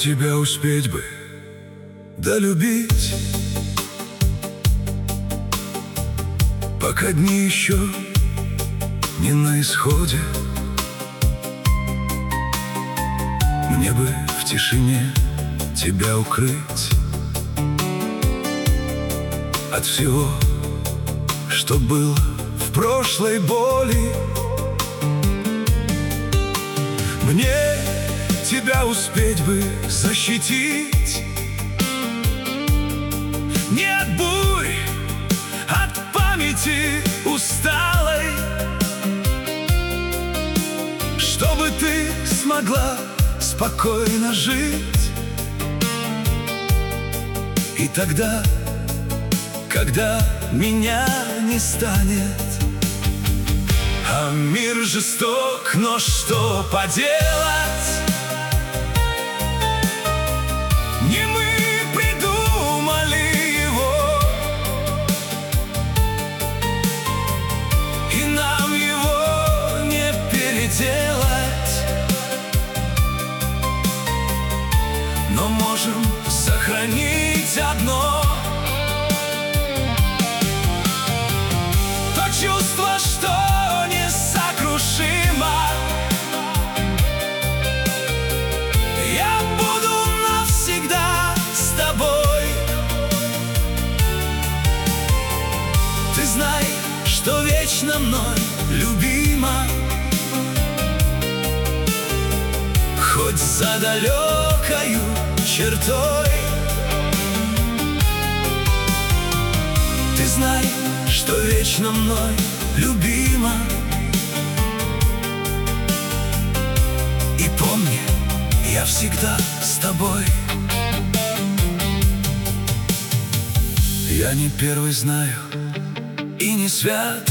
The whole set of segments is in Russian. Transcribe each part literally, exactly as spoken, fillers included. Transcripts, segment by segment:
тебя успеть бы долюбить, пока дни еще не на исходе. Мне бы в тишине тебя укрыть от всего, что было в прошлой боли. Мне тебя успеть бы защитить не от бурь, от памяти усталой, чтобы ты смогла спокойно жить. И тогда, когда меня не станет, а мир жесток, но что поделать? Не мы придумали его, и нам его не переделать. Но можем сохранить одно: то чувство, что несокрушимо. Я буду навсегда с тобой. Ты знай, что вечно мной любима, хоть за далекою чертой. Ты знай, что вечно мной любима, и помни, я всегда с тобой. Я не первый знаю и не свят,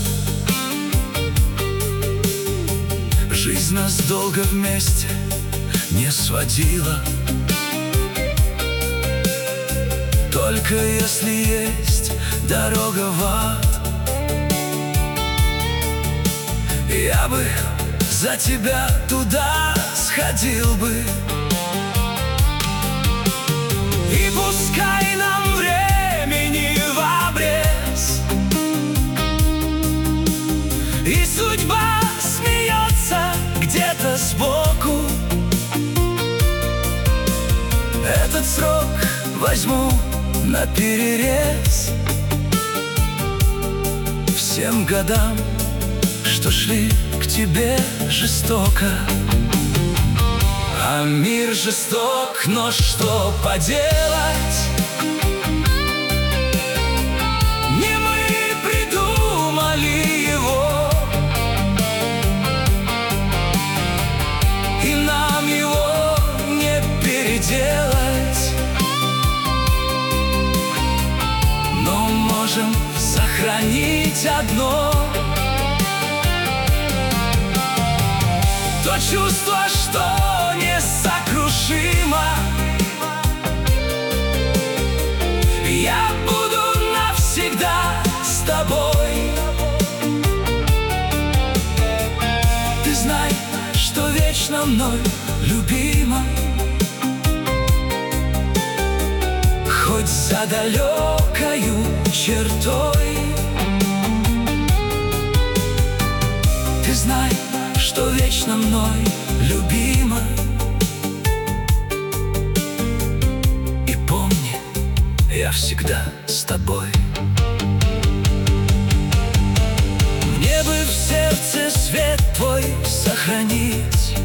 жизнь нас долго вместе не сводила. Только если есть дорога в ад, я бы за тебя туда сходил бы. И пускай нам времени в обрез, и судьба смеется где-то сбоку, этот срок возьму наперерез всем годам, что шли к тебе жестоко. А мир жесток, но что поделать? Не мы придумали его, и нам его не переделать. Но можем сохранить одно: то чувство, что несокрушимо. Я буду навсегда с тобой. Ты знай, что вечно мной любима, хоть за далекою чертой. Ты знай, что вечно мной любима, и помни, я всегда с тобой. Мне бы в сердце свет твой сохранить,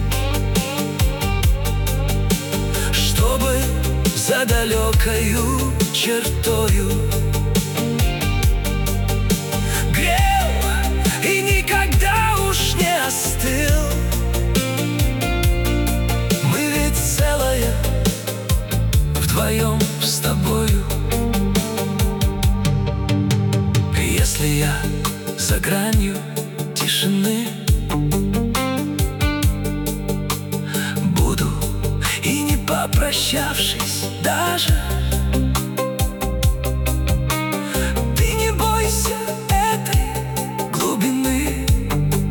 чтобы за далекою чертою грел и никогда уж не остыл. Мы ведь целое вдвоем с тобою. Если я за гранью тишины буду, и не попрощавшись даже, ты не бойся этой глубины.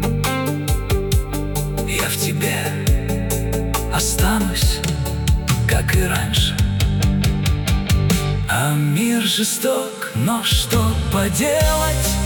Я в тебе останусь, как А мир жесток, но что поделать?